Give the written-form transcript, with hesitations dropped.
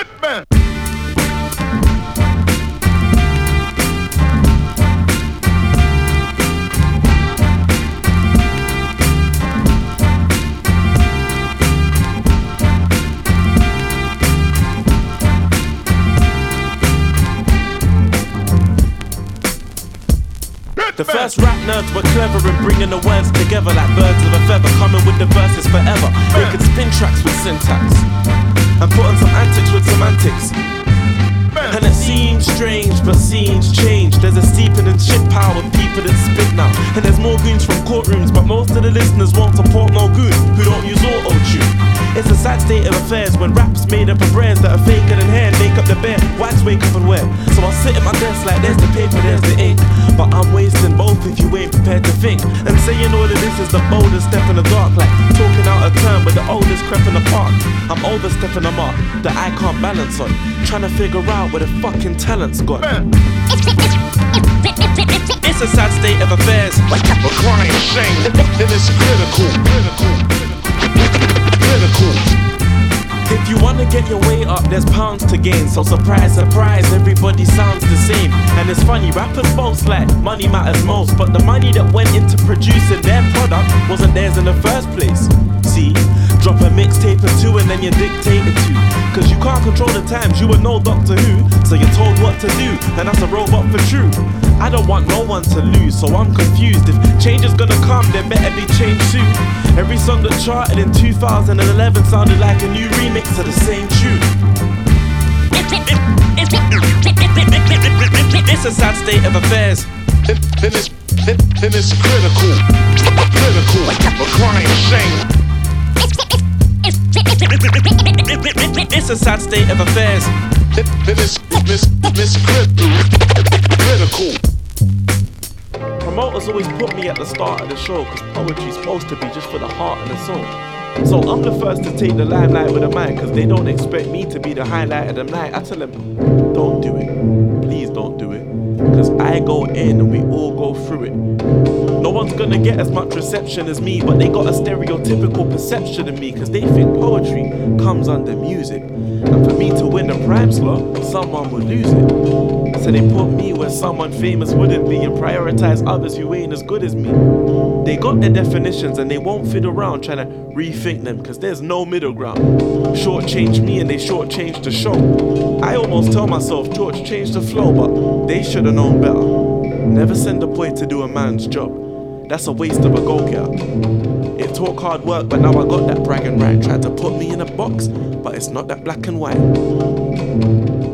Batman. The first rap nerds were clever in bringing the words together like birds of a feather, coming with the verses forever. They could spin tracks with syntax and put on some antics with semantics. And it seems strange, but scenes change. There's a steeping in shit power with people that spit now. And there's more goons from courtrooms, but most of the listeners won't support no goon who don't use auto-tune. It's a sad state of affairs when rap's made up of brands that are faker than hair and make up the bed. Wax wake up and wear. So I sit at my desk like there's the paper, there's the ink. But I'm wasting both if you ain't prepared to think. And saying all of this is the boldest step in the dark, like talking out a term with the oldest crep in the park. I'm overstepping a mark that I can't balance on, trying to figure out where the fucking talent's gone. It's a sad state of affairs. A crying shame, and it's critical. If you wanna get your way up, there's pounds to gain. So surprise, surprise, everybody sounds the same. And it's funny, rappers boast like money matters most, but the money that went into producing their product wasn't theirs in the first place. See, drop a mixtape or two and then you're dictated to. Cause you can't control the times, you were no Doctor Who. So you're told what to do, and that's a robot for true. I don't want no one to lose, so I'm confused. If change is gonna come, there better be change soon. Every song that charted in 2011 sounded like a new remix of the same tune. It's a sad state of affairs. And it's critical. A crying shame. It's a sad state of affairs. And it's critical. Promoters always put me at the start of the show, cause poetry's supposed to be just for the heart and the soul. So I'm the first to take the limelight with a mic, cause they don't expect me to be the highlight of the night. I tell them, don't do it, please don't do it, cause I go in and we all go through it. No one's gonna get as much reception as me, but they got a stereotypical perception of me, cause they think poetry comes under music. And for me to win the prime slot, someone would lose it. So they put me where someone famous wouldn't be and prioritize others who ain't as good as me. They got their definitions and they won't fit around trying to rethink them, cause there's no middle ground. Shortchange me and they shortchange the show. I almost tell myself George changed the flow, but they should've known better. Never send a boy to do a man's job. That's a waste of a go-getter. It took hard work, but now I got that bragging right. Tried to put me in a box, but it's not that black and white.